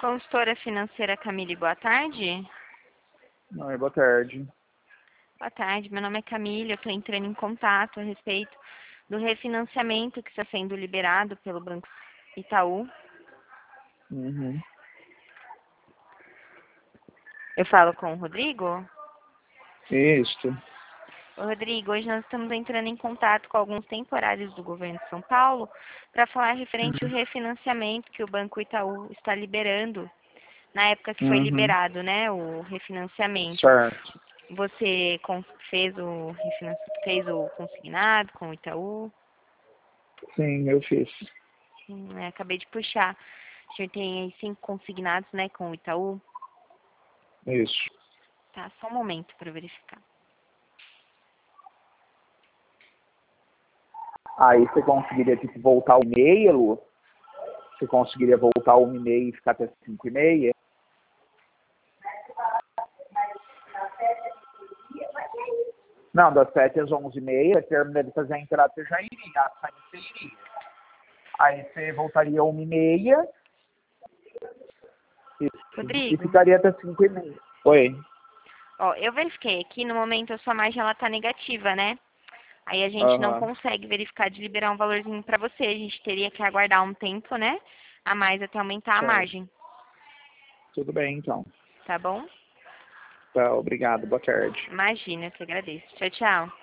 Consultora financeira Camille, boa tarde. Oi, boa tarde. Boa tarde, meu nome é Camille, eu estou entrando em contato a respeito do refinanciamento que está sendo liberado pelo Banco Itaú. Uhum. Eu falo com o Rodrigo? Isso. Ô, Rodrigo, hoje nós estamos entrando em contato com alguns temporários do governo de São Paulo para falar referente ao refinanciamento que o Banco Itaú está liberando na época que foi Uhum. liberado, né, o refinanciamento. Certo. Você fez o consignado com o Itaú? Sim, eu fiz. Acabei de puxar. O senhor tem aí 5 consignados, né, com o Itaú? Isso. Tá, só um momento para verificar. Aí você conseguiria tipo, voltar 1h30, Lu? Você conseguiria voltar 1h30 e ficar até 5h30? Não, das 7 às 11h30, termina de fazer a entrada, você já iria. A saída você iria. Aí você voltaria 1h30 e Rodrigo, ficaria até 5h30. Oi. ó, eu verifiquei aqui, no momento a sua margem ela tá negativa, né? Aí a gente não Aham. consegue verificar de liberar um valorzinho para você. A gente teria que aguardar um tempo, né? A mais até aumentar a Certo. margem, Tudo bem, então. tá bom? Tá, obrigado. Boa tarde. Imagina, eu que agradeço. Tchau, tchau.